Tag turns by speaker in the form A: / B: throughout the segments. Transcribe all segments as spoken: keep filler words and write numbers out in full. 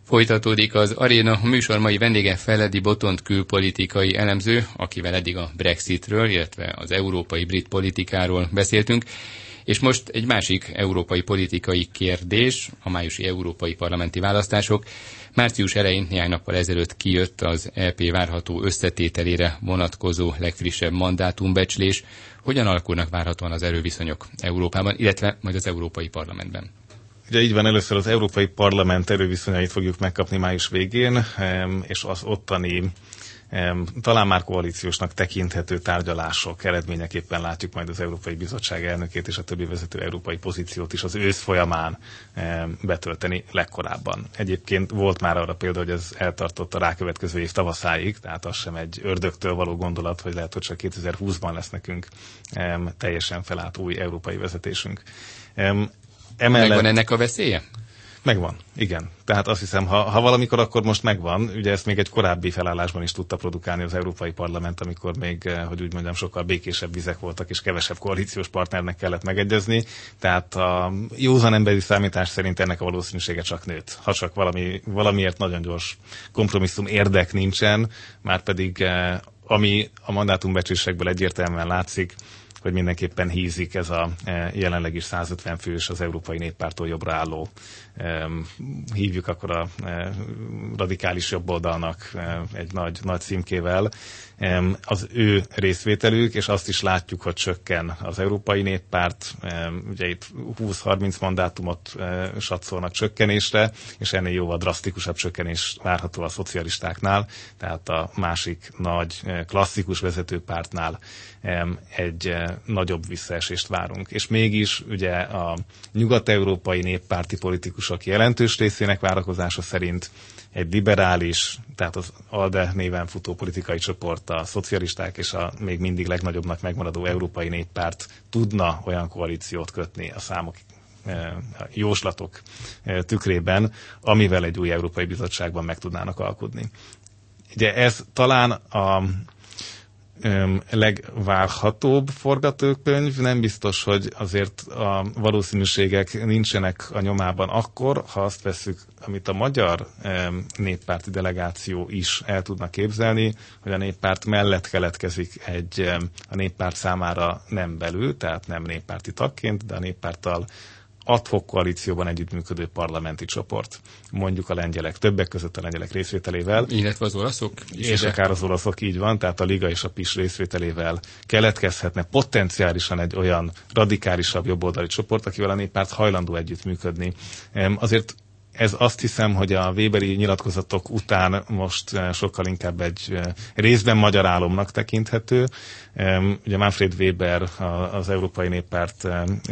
A: Folytatódik az Aréna műsor mai vendége Feledi Botond külpolitikai elemző, akivel eddig a Brexitről, illetve az európai brit politikáról beszéltünk, és most egy másik európai politikai kérdés, a májusi európai parlamenti választások. Március elején néhány nappal ezelőtt kijött az é pé várható összetételére vonatkozó legfrissebb mandátumbecslés. Hogyan alakulnak várhatóan az erőviszonyok Európában, illetve majd az Európai Parlamentben?
B: Ugye így van, először az Európai Parlament erőviszonyait fogjuk megkapni május végén, és az ottani talán már koalíciósnak tekinthető tárgyalások eredményeképpen látjuk majd az Európai Bizottság elnökét és a többi vezető európai pozíciót is az ősz folyamán betölteni legkorábban. Egyébként volt már arra példa, hogy ez eltartott a rákövetkező év tavaszáig, tehát az sem egy ördögtől való gondolat, hogy lehet, hogy csak kétezer-húszban lesz nekünk teljesen felállt új európai vezetésünk.
A: Emellett... Megvan ennek a veszélye?
B: Megvan, igen. Tehát azt hiszem, ha, ha valamikor, akkor most megvan. Ugye ezt még egy korábbi felállásban is tudta produkálni az Európai Parlament, amikor még, hogy úgy mondjam, sokkal békésebb vizek voltak, és kevesebb koalíciós partnernek kellett megegyezni. Tehát a józan emberi számítás szerint ennek a valószínűsége csak nőtt. Ha csak valami, valamiért nagyon gyors kompromisszum érdek nincsen, már pedig ami a mandátumbecslésekből egyértelműen látszik, hogy mindenképpen hízik ez a jelenleg is százötven fős az Európai Néppártól jobbra álló, hívjuk akkor a radikális jobboldalnak egy nagy, nagy címkével, az ő részvételük, és azt is látjuk, hogy csökken az Európai Néppárt, ugye itt húsz-harminc mandátumot satszolnak csökkenésre, és ennél jóval drasztikusabb csökkenés várható a szocialistáknál, tehát a másik nagy klasszikus vezetőpártnál egy nagyobb visszaesést várunk. És mégis ugye a nyugat-európai néppárti politikusok jelentős részének várakozása szerint egy liberális, tehát az ALDE néven futó politikai csoport, a szocialisták és a még mindig legnagyobbnak megmaradó Európai Néppárt tudna olyan koalíciót kötni a számok, a jóslatok tükrében, amivel egy új Európai Bizottságban meg tudnának alkudni. Ugye ez talán a legvárhatóbb forgatókönyv, nem biztos, hogy azért a valószínűségek nincsenek a nyomában akkor, ha azt vesszük, amit a magyar néppárti delegáció is el tudna képzelni, hogy a néppárt mellett keletkezik egy a néppárt számára nem belül, tehát nem néppárti tagként, de a néppárttal ad-hoc koalícióban együttműködő parlamenti csoport, mondjuk a lengyelek, többek között a lengyelek részvételével.
A: Illetve az olaszok is.
B: És akár az olaszok, így van, tehát a Liga és a PIS részvételével keletkezhetne potenciálisan egy olyan radikálisabb jobboldali csoport, akivel a néppárt hajlandó együttműködni. Azért ez azt hiszem, hogy a Weberi nyilatkozatok után most sokkal inkább egy részben magyar álomnak tekinthető. Ugye Manfred Weber, az Európai Néppárt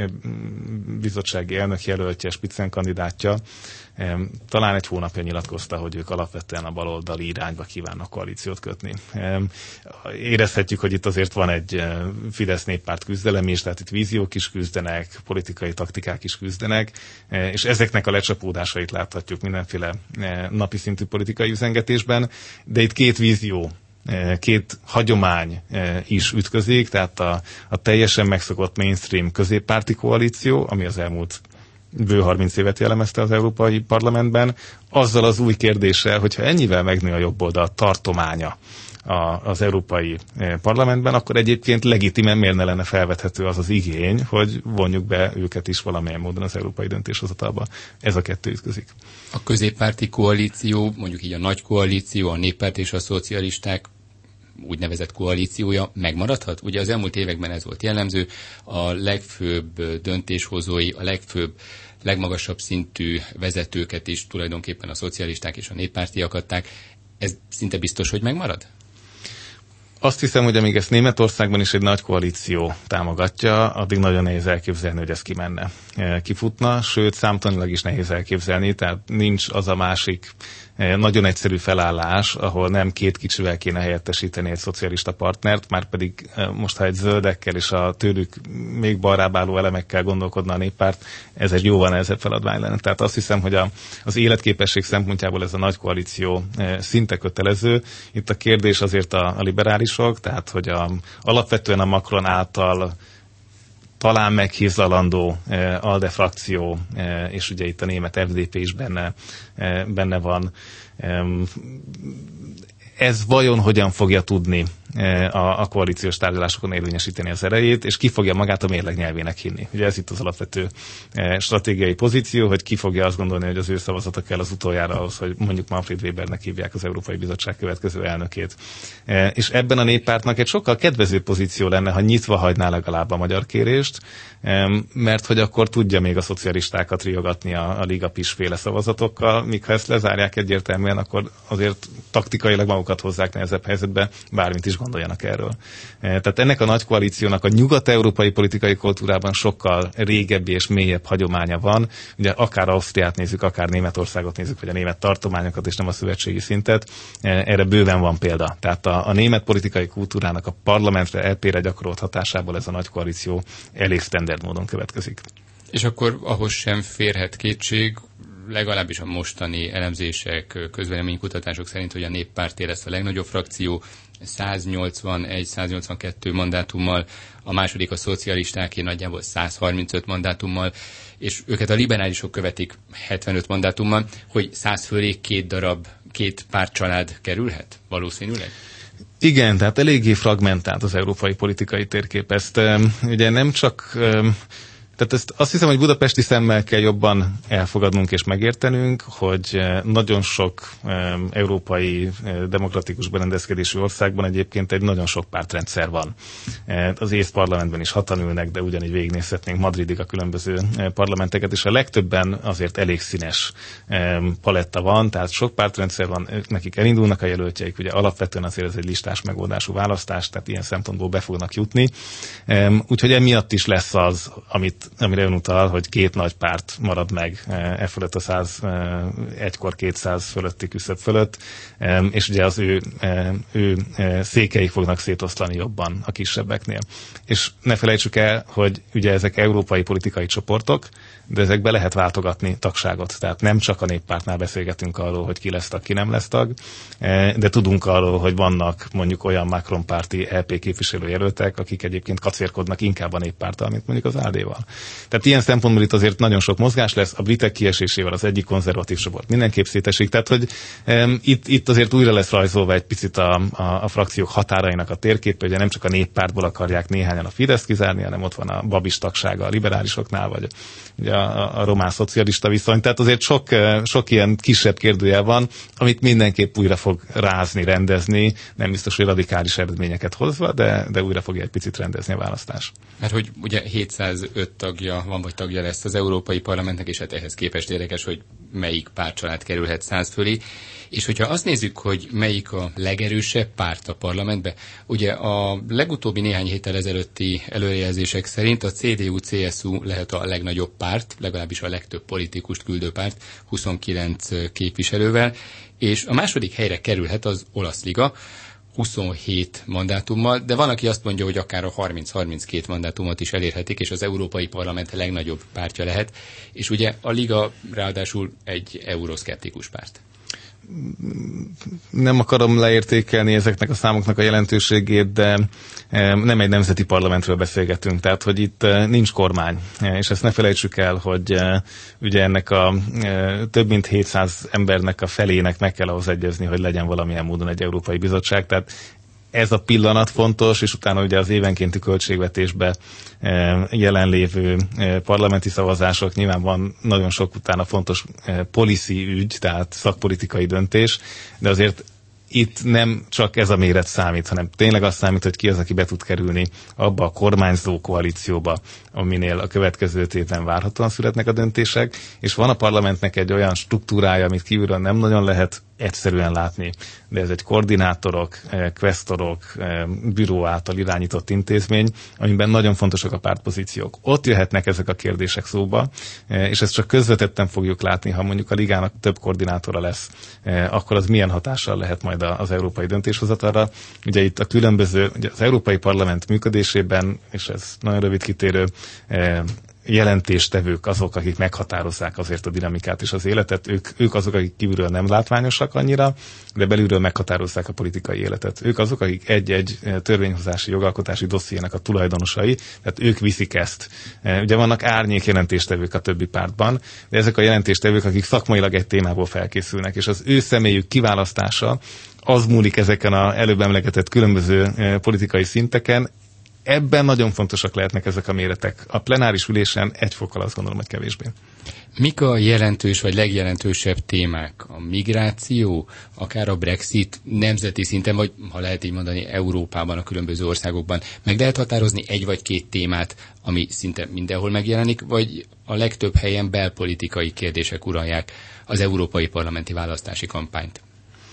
B: bizottsági elnök jelöltje, spitzenkandidátja, talán egy hónapja nyilatkozta, hogy ők alapvetően a baloldali irányba kívánnak koalíciót kötni. Érezhetjük, hogy itt azért van egy Fidesz-néppárt küzdelem is, tehát itt víziók is küzdenek, politikai taktikák is küzdenek, és ezeknek a lecsapódásait láthatjuk mindenféle napi szintű politikai üzengetésben, de itt két vízió, két hagyomány is ütközik, tehát a, a teljesen megszokott mainstream középpárti koalíció, ami az elmúlt bő harminc évet jellemezte az Európai Parlamentben, azzal az új kérdéssel, hogyha ennyivel megnő a jobboldal tartománya az Európai Parlamentben, akkor egyébként legitimen miért ne lenne felvethető az az igény, hogy vonjuk be őket is valamilyen módon az európai döntéshozatalba. Ez a kettő ütközik.
A: A középpárti koalíció, mondjuk így a nagy koalíció, a néppárt és a szocialisták úgynevezett koalíciója megmaradhat? Ugye az elmúlt években ez volt jellemző, a legfőbb döntéshozói, a legfőbb, legmagasabb szintű vezetőket is tulajdonképpen a szocialisták és a néppártiak adták. Ez szinte biztos, hogy megmarad?
B: Azt hiszem, hogy amíg ezt Németországban is egy nagy koalíció támogatja, addig nagyon nehéz elképzelni, hogy ez kimenne, kifutna, sőt számtanilag is nehéz elképzelni, tehát nincs az a másik nagyon egyszerű felállás, ahol nem két kicsivel kéne helyettesíteni egy szocialista partnert, már pedig most, ha egy zöldekkel és a tőlük még balrább álló elemekkel gondolkodna a néppárt, ez egy jóval nehezebb feladvány lenne. Tehát azt hiszem, hogy a, az életképesség szempontjából ez a nagy koalíció szinte kötelező. Itt a kérdés azért a, a liberálisok, tehát hogy a, alapvetően a Macron által talán meghízlalandó ALDE frakció, és ugye itt a német ef dé pé is benne, benne van. Ez vajon hogyan fogja tudni a, a koalíciós tárgyalásokon érvényesíteni az erejét, és ki fogja magát a mérleg nyelvének hinni. Ugye ez itt az alapvető stratégiai pozíció, hogy ki fogja azt gondolni, hogy az ő szavazata kell az utoljára ahhoz, hogy mondjuk Manfred Webernek hívják az Európai Bizottság következő elnökét. És ebben a néppártnak egy sokkal kedvező pozíció lenne, ha nyitva hagyná legalább a magyar kérést, mert hogy akkor tudja még a szocialistákat riogatni a, a Liga Pis-féle szavazatokkal, míg ha ezt lezárják egyértelműen, akkor azért taktikailag magukat hozzák nehezebb helyzetbe, bármit is gondoljanak erről. Tehát ennek a nagy koalíciónak a nyugat-európai politikai kultúrában sokkal régebbi és mélyebb hagyománya van. Ugye akár Ausztriát nézzük, akár Németországot nézzük, vagy a német tartományokat, és nem a szövetségi szintet. Erre bőven van példa. Tehát a, a német politikai kultúrának a parlamentre, é pére gyakorolt hatásából ez a nagy koalíció elég standard módon következik.
A: És akkor ahhoz sem férhet kétség, legalábbis a mostani elemzések, közvéleménykutatások szerint, hogy a néppárté lesz a legnagyobb frakció, száznyolcvanegy száznyolcvankettő mandátummal, a második a szocialistáké nagyjából száz harmincöt mandátummal, és őket a liberálisok követik hetvenöt mandátummal, hogy száz fölé két darab, két pártcsalád kerülhet valószínűleg?
B: Igen, tehát eléggé fragmentált az európai politikai térkép. Ezt ugye nem csak... Tehát ezt azt hiszem, hogy budapesti szemmel kell jobban elfogadnunk és megértenünk, hogy nagyon sok európai demokratikus berendezkedésű országban egyébként egy nagyon sok pártrendszer van. Az ész parlamentben is hatan ülnek, de ugyanígy végignézhetnénk Madridig a különböző parlamenteket, és a legtöbben azért elég színes paletta van, tehát sok pártrendszer van, nekik elindulnak a jelöltjeik, ugye alapvetően azért ez egy listás megoldású választás, tehát ilyen szempontból be fognak jutni. Úgyhogy emiatt is lesz az, amit amire ön utal, hogy két nagy párt marad meg e fölött a száz, egykor kétszáz fölötti küszöb fölött, és ugye az ő, ő székeik fognak szétoszlani jobban a kisebbeknél. És ne felejtsük el, hogy ugye ezek európai politikai csoportok, de ezekbe lehet váltogatni tagságot. Tehát nem csak a néppártnál beszélgetünk arról, hogy ki lesz tag, ki nem lesz tag, de tudunk arról, hogy vannak mondjuk olyan Macron-párti é pé képviselőjelöltek, akik egyébként kacérkodnak inkább a néppárttal, mint mondjuk az á dé-val. Tehát ilyen szempontból itt azért nagyon sok mozgás lesz, a britek kiesésével az egyik konzervatív csoport mindenképp szétesik, tehát hogy um, itt, itt azért újra lesz rajzolva egy picit a, a, a frakciók határainak a térképe, ugye nem csak a néppártból akarják néhányan a Fideszt kizárni, hanem ott van a babis tagsága a liberálisoknál, vagy ugye a, a román szocialista viszony. Tehát azért sok, sok ilyen kisebb kérdőjel van, amit mindenképp újra fog rázni, rendezni, nem biztos, hogy radikális eredményeket hozva, de, de újra fogja egy picit rendezni a választás.
A: Mert hogy ugye hétszázöt tagja van, vagy tagja lesz az Európai Parlamentnek, és hát ehhez képest érdekes, hogy melyik pártcsalád kerülhet száz fölé. És hogyha azt nézzük, hogy melyik a legerősebb párt a parlamentbe, ugye a legutóbbi néhány héttel ezelőtti előrejelzések szerint a cé dé u cé es u lehet a legnagyobb párt, legalábbis a legtöbb politikust küldő párt, huszonkilenc képviselővel, és a második helyre kerülhet az Olasz Liga, huszonhét mandátummal, de van, aki azt mondja, hogy akár a harminc-harminckét mandátumot is elérhetik, és az Európai Parlament legnagyobb pártja lehet, és ugye a Liga ráadásul egy euroszkeptikus párt.
B: Nem akarom leértékelni ezeknek a számoknak a jelentőségét, de nem egy nemzeti parlamentről beszélgetünk, tehát hogy itt nincs kormány, és ezt ne felejtsük el, hogy ugye ennek a több mint hétszáz embernek a felének meg kell ahhoz egyezni, hogy legyen valamilyen módon egy Európai Bizottság, tehát ez a pillanat fontos, és utána ugye az évenkénti költségvetésbe jelenlévő parlamenti szavazások, nyilván van nagyon sok utána fontos policy ügy, tehát szakpolitikai döntés, de azért itt nem csak ez a méret számít, hanem tényleg az számít, hogy ki az, aki be tud kerülni abba a kormányzó koalícióba, aminél a következő héten várhatóan születnek a döntések, és van a parlamentnek egy olyan struktúrája, amit kívülről nem nagyon lehet egyszerűen látni, de ez egy koordinátorok, kvesztorok, büró által irányított intézmény, amiben nagyon fontosak a pártpozíciók. Ott jöhetnek ezek a kérdések szóba, és ezt csak közvetetten fogjuk látni, ha mondjuk a ligának több koordinátora lesz, akkor az milyen hatással lehet majd az európai döntéshozatalra. Ugye itt a különböző, ugye az Európai Parlament működésében, és ez nagyon rövid kitérő, jelentéstevők azok, akik meghatározzák azért a dinamikát és az életet, ők, ők azok, akik kívülről nem látványosak annyira, de belülről meghatározzák a politikai életet. Ők azok, akik egy-egy törvényhozási, jogalkotási dossziének a tulajdonosai, tehát ők viszik ezt. Ugye vannak árnyék jelentéstevők a többi pártban, de ezek a jelentéstevők, akik szakmailag egy témából felkészülnek, és az ő személyük kiválasztása az múlik ezeken az előbb emlegetett különböző politikai szinteken. Ebben nagyon fontosak lehetnek ezek a méretek. A plenáris ülésen egy fokkal azt gondolom, hogy kevésbé.
A: Mik a jelentős vagy legjelentősebb témák? A migráció, akár a Brexit nemzeti szinten, vagy ha lehet így mondani, Európában, a különböző országokban. Meg lehet határozni egy vagy két témát, ami szinte mindenhol megjelenik, vagy a legtöbb helyen belpolitikai kérdések uralják az európai parlamenti választási kampányt?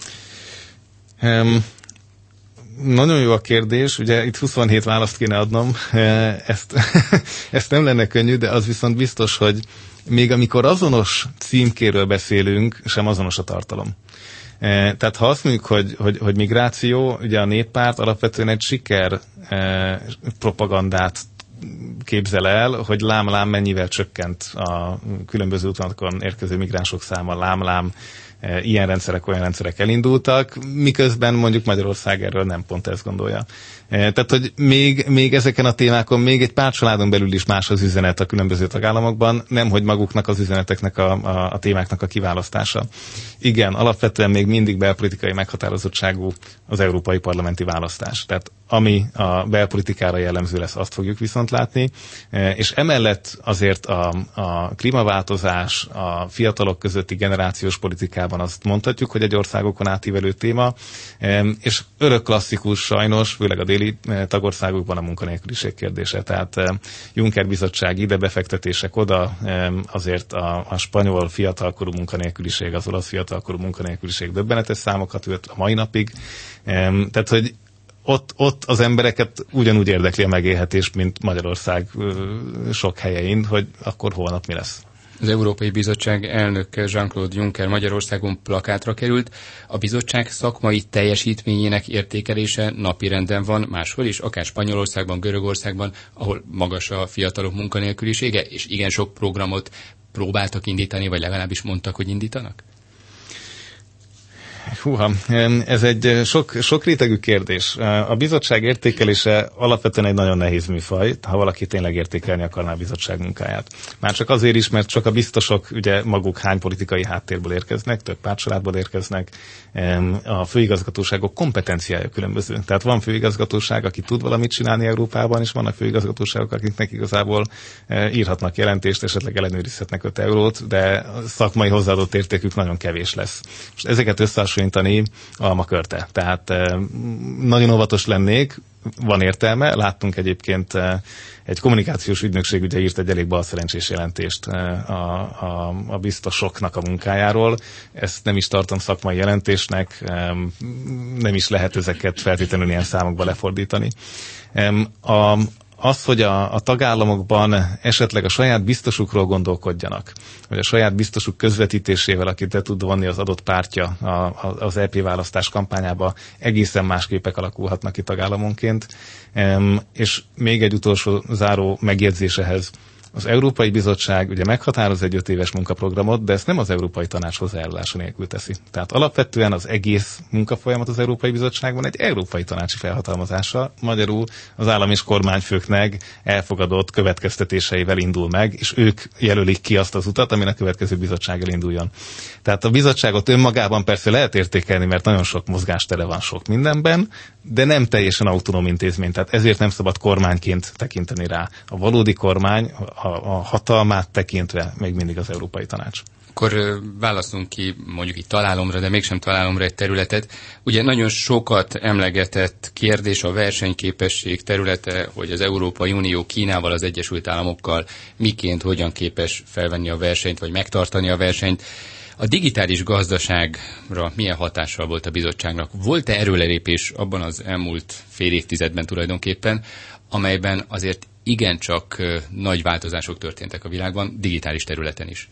B: Um. Nagyon jó a kérdés, ugye itt huszonhét választ kéne adnom, ezt, ezt nem lenne könnyű, de az viszont biztos, hogy még amikor azonos címkéről beszélünk, sem azonos a tartalom. Tehát ha azt mondjuk, hogy, hogy, hogy migráció, ugye a Néppárt alapvetően egy siker propagandát képzel el, hogy lám-lám mennyivel csökkent a különböző útvonalakon érkező migránsok száma, lám-lám ilyen rendszerek, olyan rendszerek elindultak, miközben mondjuk Magyarország erről nem pont ezt gondolja. Tehát, hogy még, még ezeken a témákon, még egy pár családon belül is más az üzenet a különböző tagállamokban, nem hogy maguknak az üzeneteknek, a, a, a témáknak a kiválasztása. Igen, alapvetően még mindig belpolitikai meghatározottságú az európai parlamenti választás. Tehát ami a belpolitikára jellemző lesz, azt fogjuk viszont látni, és emellett azért a, a klímaváltozás, a fiatalok közötti generációs politikában azt mondhatjuk, hogy egy országokon átívelő téma, és örök klasszikus sajnos, főleg a déli tagországokban a munkanélküliség kérdése. Tehát Juncker bizottság ide befektetések oda, azért a, a spanyol fiatalkorú munkanélküliség, az olasz fiatalkorú munkanélküliség döbbenetes számokat ölt a mai napig. Tehát, hogy Ott, ott az embereket ugyanúgy érdekli a megélhetés, mint Magyarország sok helyein, hogy akkor holnap mi lesz.
A: Az Európai Bizottság elnöke Jean-Claude Juncker Magyarországon plakátra került. A bizottság szakmai teljesítményének értékelése napirenden van máshol is, akár Spanyolországban, Görögországban, ahol magas a fiatalok munkanélkülisége, és igen sok programot próbáltak indítani, vagy legalábbis mondtak, hogy indítanak?
B: Húha, ez egy sok, sok rétegű kérdés. A bizottság értékelése alapvetően egy nagyon nehéz műfaj, ha valaki tényleg értékelni akarná a bizottság munkáját. Már csak azért is, mert csak a biztosok ugye maguk hány politikai háttérből érkeznek, több pártcsaládból érkeznek, a főigazgatóságok kompetenciája különböző. Tehát van főigazgatóság, aki tud valamit csinálni Európában, és vannak főigazgatóságok, akiknek igazából írhatnak jelentést, esetleg ellenőrizhetnek öt eurót, de szakmai hozzáadott értékük nagyon kevés lesz. Most ezeket összehasonlítani almakörte. Tehát nagyon óvatos lennék, van értelme. Láttunk egyébként egy kommunikációs ügynökség ugye írt egy elég balszerencsés jelentést a, a, a biztosoknak a munkájáról. Ezt nem is tartom szakmai jelentésnek, nem is lehet ezeket feltétlenül ilyen számokba lefordítani. A, Az, hogy a, a tagállamokban esetleg a saját biztosukról gondolkodjanak, vagy a saját biztosuk közvetítésével, akit le tud vonni az adott pártja a, a, az é pé választás kampányába, egészen más képek alakulhatnak ki tagállamonként. Um, és még egy utolsó záró megjegyzésehez. Az Európai Bizottság ugye meghatároz egy öt éves munkaprogramot, de ezt nem az Európai Tanács hozzájárulása nélkül teszi. Tehát alapvetően az egész munkafolyamat az Európai Bizottságban egy Európai Tanácsi felhatalmazása, magyarul az állam és kormányfőknek elfogadott következtetéseivel indul meg, és ők jelölik ki azt az utat, amin a következő bizottság elinduljon. Tehát a bizottságot önmagában persze lehet értékelni, mert nagyon sok mozgástere van sok mindenben, de nem teljesen autonóm intézmény, tehát ezért nem szabad kormányként tekinteni rá. A valódi kormány, a, a hatalmát tekintve még mindig az Európai Tanács.
A: Akkor válaszunk ki mondjuk itt találomra, de mégsem találomra egy területet. Ugye nagyon sokat emlegetett kérdés a versenyképesség területe, hogy az Európai Unió Kínával, az Egyesült Államokkal miként, hogyan képes felvenni a versenyt, vagy megtartani a versenyt. A digitális gazdaságra milyen hatással volt a bizottságnak? Volt-e erőlelépés abban az elmúlt fél évtizedben tulajdonképpen, amelyben azért igencsak nagy változások történtek a világban, digitális területen is?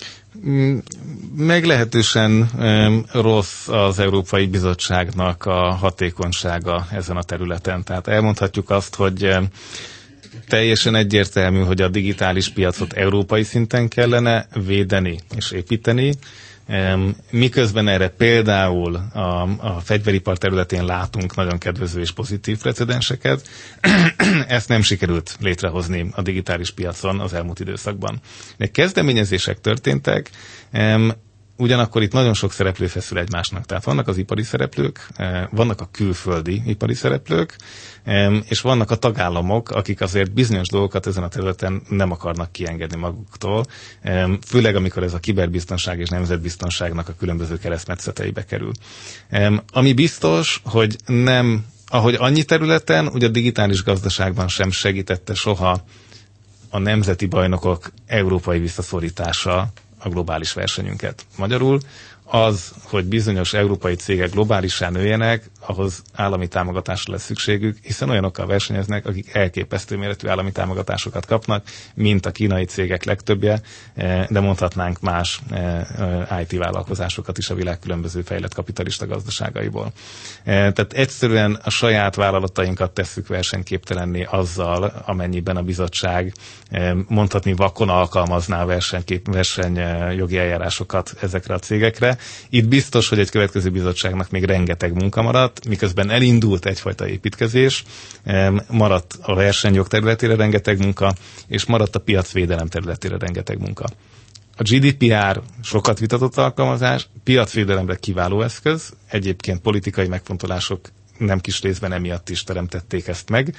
B: Meglehetősen rossz az Európai Bizottságnak a hatékonysága ezen a területen. Tehát elmondhatjuk azt, hogy Teljesen egyértelmű, hogy a digitális piacot európai szinten kellene védeni és építeni, miközben erre például a, a fegyveripar területén látunk nagyon kedvező és pozitív precedenseket, ezt nem sikerült létrehozni a digitális piacon az elmúlt időszakban. De kezdeményezések történtek, ugyanakkor itt nagyon sok szereplő feszül egymásnak. Tehát vannak az ipari szereplők, vannak a külföldi ipari szereplők, és vannak a tagállamok, akik azért bizonyos dolgokat ezen a területen nem akarnak kiengedni maguktól, főleg amikor ez a kiberbiztonság és nemzetbiztonságnak a különböző keresztmetszeteibe kerül. Ami biztos, hogy nem, ahogy annyi területen, ugye a digitális gazdaságban sem segítette soha a nemzeti bajnokok európai visszaszorítása a globális versenyünket. Magyarul az, hogy bizonyos európai cégek globálisan nőjenek, ahhoz állami támogatásra lesz szükségük, hiszen olyanokkal versenyeznek, akik elképesztő méretű állami támogatásokat kapnak, mint a kínai cégek legtöbbje, de mondhatnánk más i té vállalkozásokat is a világ különböző fejlett kapitalista gazdaságaiból. Tehát egyszerűen a saját vállalatainkat tesszük versenyképtelenné azzal, amennyiben a bizottság mondhatni vakon alkalmazná a versenyjogi eljárásokat ezekre a cégekre. Itt biztos, hogy egy következő bizottságnak még rengeteg munka maradt, miközben elindult egyfajta építkezés, maradt a versenyjog területére rengeteg munka, és maradt a piacvédelem területére rengeteg munka. A gé dé pé er sokat vitatott alkalmazás, piacvédelemre kiváló eszköz, egyébként politikai megfontolások nem kis részben emiatt is teremtették ezt meg.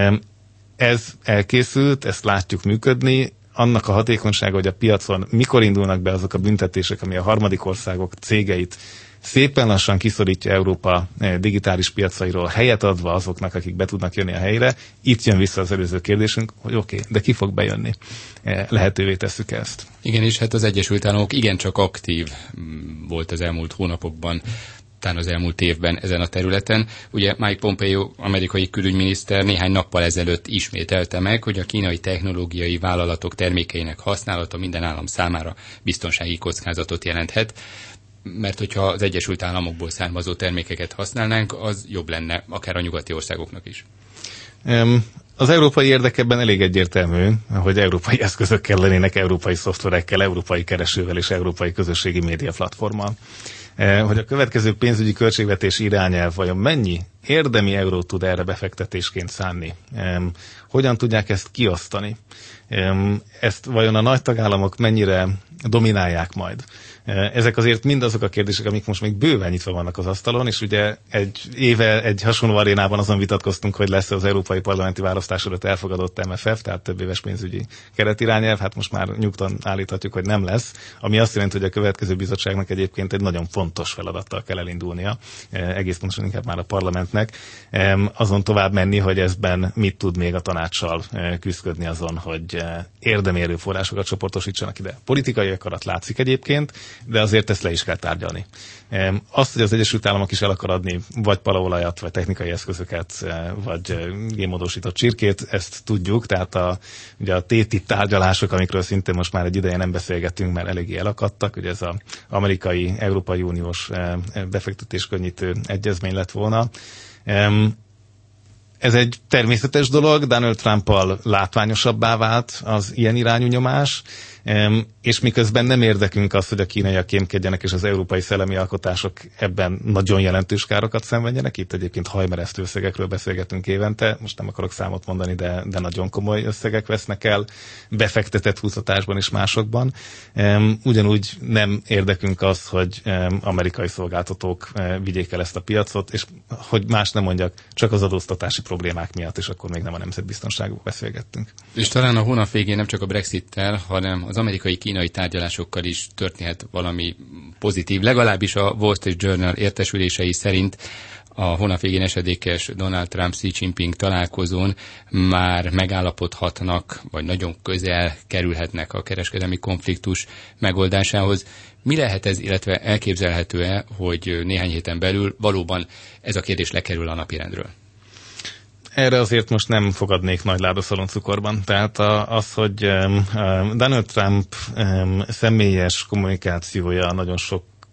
B: Ez elkészült, ezt látjuk működni, annak a hatékonysága, hogy a piacon mikor indulnak be azok a büntetések, ami a harmadik országok cégeit szépen lassan kiszorítja Európa digitális piacairól, helyet adva azoknak, akik be tudnak jönni a helyre. Itt jön vissza az előző kérdésünk, hogy oké, okay, de ki fog bejönni? Lehetővé tesszük ezt.
A: Igen, és hát az Egyesült Államok igencsak aktív volt az elmúlt hónapokban, talán az elmúlt évben ezen a területen. Ugye Mike Pompeo, amerikai külügyminiszter néhány nappal ezelőtt ismételte meg, hogy a kínai technológiai vállalatok termékeinek használata minden állam számára biztonsági kockázatot jelenthet, mert hogyha az Egyesült Államokból származó termékeket használnánk, az jobb lenne akár a nyugati országoknak is.
B: Um. Az európai érdekében elég egyértelmű, hogy európai eszközökkel lennének, európai szoftverekkel, európai keresővel és európai közösségi média platformmal. Hogy a következő pénzügyi költségvetés irányelv vajon mennyi érdemi eurót tud erre befektetésként szánni? Hogyan tudják ezt kiosztani? Ezt vajon a nagy tagállamok mennyire dominálják majd? Ezek azért mind azok a kérdések, amik most még bőven nyitva vannak az asztalon, és ugye egy éve egy hasonló arénában azon vitatkoztunk, hogy lesz az európai parlamenti választás előtt elfogadott em ef ef, tehát több éves pénzügyi keretirányelv, hát most már nyugtan állíthatjuk, hogy nem lesz, ami azt jelenti, hogy a következő bizottságnak egyébként egy nagyon fontos feladattal kell elindulnia, egész pontosan inkább már a parlamentnek, azon tovább menni, hogy ezben mit tud még a tanácssal küzdködni azon, hogy érdemi erőforrásokat csoportosítsanak ide. Politikai akarat látszik egyébként, de azért ezt le is kell tárgyalni. Azt, hogy az Egyesült Államok is el akar adni vagy palaolajat, vagy technikai eszközöket, vagy génmódosított csirkét, ezt tudjuk, tehát a, ugye a té té i pé tárgyalások, amikről szintén most már egy ideje nem beszélgettünk, mert eléggé elakadtak, ugye ez az amerikai, Európai Uniós befektetéskönnyítő egyezmény lett volna. Ez egy természetes dolog, Donald Trumpal látványosabbá vált az ilyen irányú nyomás, és miközben nem érdekünk az, hogy a kínaiak kémkedjenek, és az európai szellemi alkotások ebben nagyon jelentős károkat szenvedjenek. Itt egyébként hajmeresztő összegekről beszélgetünk évente, most nem akarok számot mondani, de, de nagyon komoly összegek vesznek el befektetett kutatásban és másokban. Ugyanúgy nem érdekünk az, hogy amerikai szolgáltatók vigyék el ezt a piacot, és hogy más nem mondjak, csak az adóztatási problémák miatt, és akkor még nem a nemzetbiztonságról beszélgettünk.
A: És talán a hónap végén nem csak a Brexittel, hanem az amerikai-kínai tárgyalásokkal is történhet valami pozitív. Legalábbis a Wall Street Journal értesülései szerint a hónap végén esedékes Donald Trump-Xi Jinping találkozón már megállapodhatnak, vagy nagyon közel kerülhetnek a kereskedelmi konfliktus megoldásához. Mi lehet ez, illetve elképzelhető-e, hogy néhány héten belül valóban ez a kérdés lekerül a napirendről?
B: Erre azért most nem fogadnék nagy ládaszalon cukorban. Tehát az, hogy Donald Trump személyes kommunikációja nagyon sok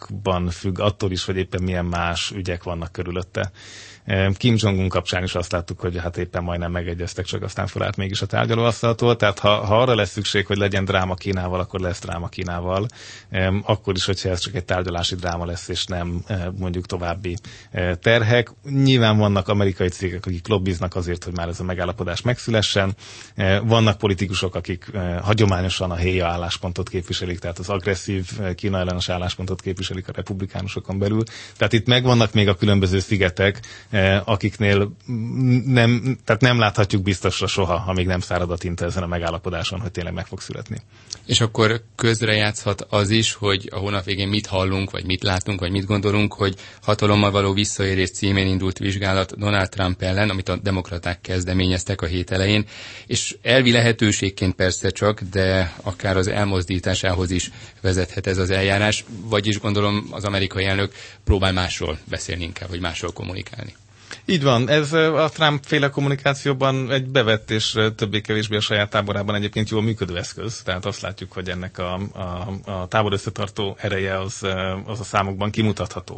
B: sokban függ attól is, hogy éppen milyen más ügyek vannak körülötte. Kim Jong-un kapcsán is azt láttuk, hogy hát éppen majdnem megegyeztek, csak aztán felállt mégis a tárgyalóasztaltól. Tehát ha, ha arra lesz szükség, hogy legyen dráma Kínával, akkor lesz dráma Kínával. Akkor is, hogyha ez csak egy tárgyalási dráma lesz, és nem mondjuk további terhek. Nyilván vannak amerikai cégek, akik lobbiznak azért, hogy már ez a megállapodás megszülessen. Vannak politikusok, akik hagyományosan a héja álláspontot képviselik, tehát az agresszív Kína ellenes álláspontot képviselik a republikánusokon belül. Tehát itt megvannak még a különböző szigetek, akiknél nem, tehát nem láthatjuk biztosra soha, amíg nem szárad a tinta ezen a megállapodáson, hogy tényleg meg fog születni.
A: És akkor közrejátszhat az is, hogy a hónap végén mit hallunk, vagy mit látunk, vagy mit gondolunk, hogy hatalommal való visszaérés címén indult vizsgálat Donald Trump ellen, amit a demokraták kezdeményeztek a hét elején, és elvi lehetőségként persze csak, de akár az elmozdításához is vezethet ez az eljárás, vagyis gondolom az amerikai elnök próbál másról beszélni inkább, vagy másról kommunikálni.
B: Így van, ez a Trump-féle kommunikációban egy bevett és többé-kevésbé a saját táborában egyébként jól működő eszköz, tehát azt látjuk, hogy ennek a, a, a tábor összetartó ereje az, az a számokban kimutatható.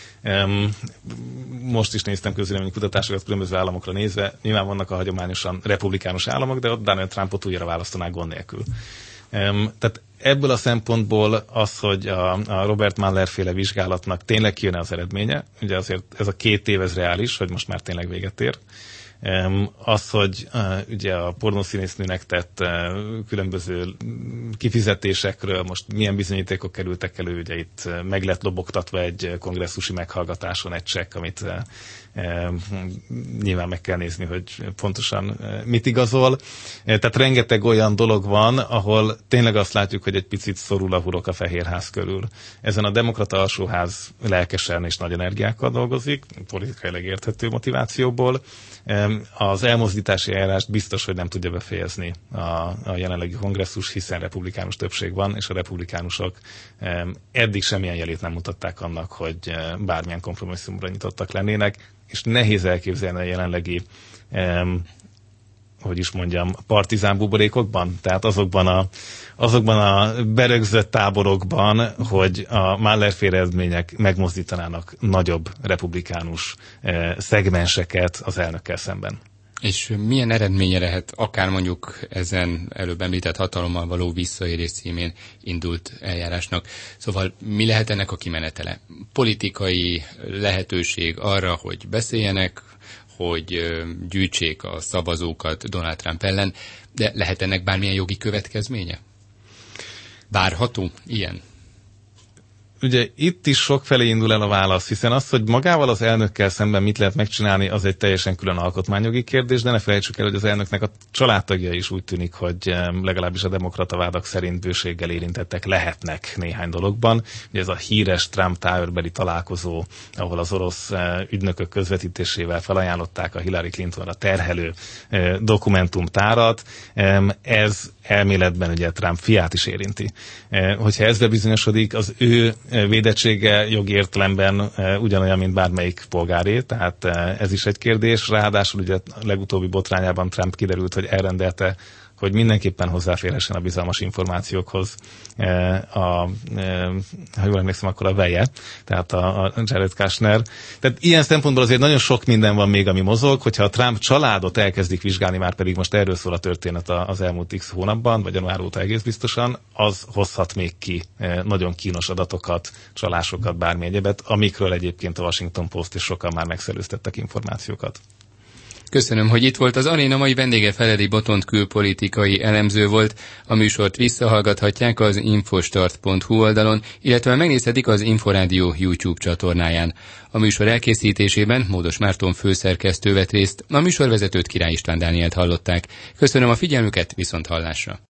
B: Most is néztem közvélemény kutatásokat különböző államokra nézve, nyilván vannak a hagyományosan republikánus államok, de ott Donald Trumpot újra választanák gond nélkül. Tehát ebből a szempontból az, hogy a, a Robert Mueller féle vizsgálatnak tényleg kijön az eredménye, ugye azért ez a két év ez reális, hogy most már tényleg véget ér. Az, hogy ugye a pornószínésznőnek tett különböző kifizetésekről most milyen bizonyítékok kerültek elő, ugye itt meg lett lobogtatva egy kongresszusi meghallgatáson egy csekk, amit nyilván meg kell nézni, hogy pontosan mit igazol. Tehát rengeteg olyan dolog van, ahol tényleg azt látjuk, hogy egy picit szorul a hurok a Fehérház körül. Ezen a demokrata alsóház lelkesen és nagy energiákkal dolgozik, politikailag érthető motivációból. Az elmozdítási eljárást biztos, hogy nem tudja befejezni a, a jelenlegi kongresszus, hiszen republikánus többség van, és a republikánusok eddig semmilyen jelét nem mutatták annak, hogy bármilyen kompromisszumra nyitottak lennének, és nehéz elképzelni a jelenlegi, hogy is mondjam, partizán buborékokban, tehát azokban a, azokban a berögzött táborokban, hogy a Mueller-féle eredmények megmozdítanának nagyobb republikánus eh, szegmenseket az elnökkel szemben.
A: És milyen eredménye lehet akár mondjuk ezen előbb említett hatalommal való visszaérés címén indult eljárásnak? Szóval mi lehet ennek a kimenetele? Politikai lehetőség arra, hogy beszéljenek, hogy gyűjtsék a szavazókat Donald Trump ellen, de lehet ennek bármilyen jogi következménye? Várható ilyen?
B: Ugye itt is sok felé indul el a válasz, hiszen az, hogy magával az elnökkel szemben mit lehet megcsinálni, az egy teljesen külön alkotmányjogi kérdés, de ne felejtsük el, hogy az elnöknek a családtagja is úgy tűnik, hogy legalábbis a demokrata vádak szerint bőséggel érintettek lehetnek néhány dologban. Ugye ez a híres Trump Tower-beli találkozó, ahol az orosz ügynökök közvetítésével felajánlották a Hillary Clintonra terhelő dokumentumtárat, ez elméletben ugye Trump fiát is érinti. Hogyha ez bebizonyosodik, az ő védettsége jogi értelemben ugyanolyan, mint bármelyik polgáré, tehát ez is egy kérdés. Ráadásul ugye a legutóbbi botrányában Trump kiderült, hogy elrendelte, hogy mindenképpen hozzáférhessen a bizalmas információkhoz a, a, ha jól emlékszem, akkor a veje, tehát a, a Jared Kushner. Tehát ilyen szempontból azért nagyon sok minden van még, ami mozog, hogyha a Trump családot elkezdik vizsgálni, már pedig most erről szól a történet az elmúlt x hónapban, vagy január óta egész biztosan, az hozhat még ki nagyon kínos adatokat, csalásokat, bármi egyebet, amikről egyébként a Washington Post és sokan már megszellőztettek információkat.
A: Köszönöm, hogy itt volt. Az Aréna mai vendége Feledi Botont külpolitikai elemző volt. A műsort visszahallgathatják az infostart pont hu oldalon, illetve megnézhetik az Inforádió YouTube csatornáján. A műsor elkészítésében Módos Márton főszerkesztő vett részt, a műsorvezetőt Király István Dánielt hallották. Köszönöm a figyelmüket, viszont hallásra.